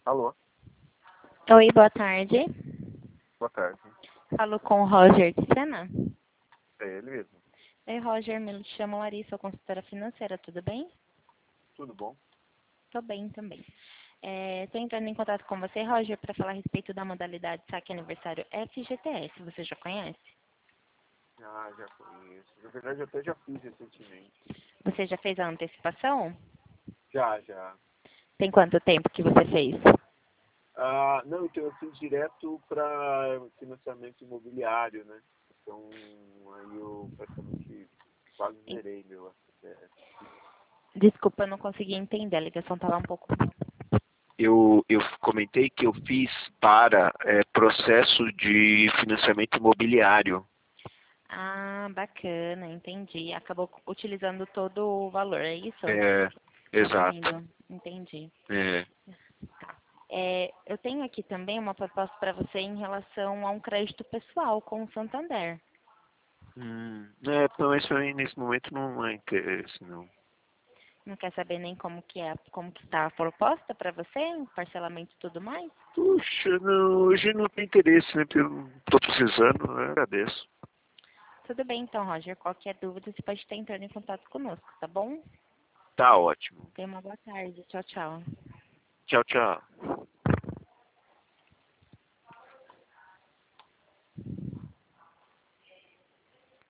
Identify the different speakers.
Speaker 1: Alô,
Speaker 2: Oi, boa tarde.
Speaker 1: boa tarde.
Speaker 2: Falo com o Roger de Sena.
Speaker 1: É ele mesmo.
Speaker 2: Oi, Roger, me chamo Larissa, sou consultora financeira, tudo bem?
Speaker 1: Tudo bom?
Speaker 2: Tô bem também. Estou entrando em contato com você, Roger, para falar a respeito da modalidade saque aniversário FGTS. Você já conhece?
Speaker 1: Ah, já conheço. Na verdade, eu até já fiz recentemente.
Speaker 2: Você já fez a antecipação?
Speaker 1: Já.
Speaker 2: Tem quanto tempo que você fez?
Speaker 1: Ah, não, então eu fiz direto para financiamento imobiliário, né? Então, aí eu praticamente quase zerei meu FGTS.
Speaker 2: Desculpa, eu não consegui entender, a ligação estava um pouco...
Speaker 1: Eu comentei que eu fiz para processo de financiamento imobiliário.
Speaker 2: Ah, bacana, entendi. Acabou utilizando todo o valor, é isso?
Speaker 1: Exato.
Speaker 2: Entendo, entendi.
Speaker 1: É.
Speaker 2: Tá. Eu tenho aqui também uma proposta para você em relação a um crédito pessoal com o Santander.
Speaker 1: Não, isso aí nesse momento não é interesse, não.
Speaker 2: Não quer saber nem como que está a proposta para você, parcelamento e tudo mais?
Speaker 1: Puxa, não, hoje não tem interesse, né? Porque eu não tô precisando, eu agradeço.
Speaker 2: Tudo bem então, Roger. Qualquer dúvida, você pode estar entrando em contato conosco, tá bom?
Speaker 1: Tá ótimo.
Speaker 2: Tenha uma boa tarde. Tchau, tchau.
Speaker 1: Tchau, tchau.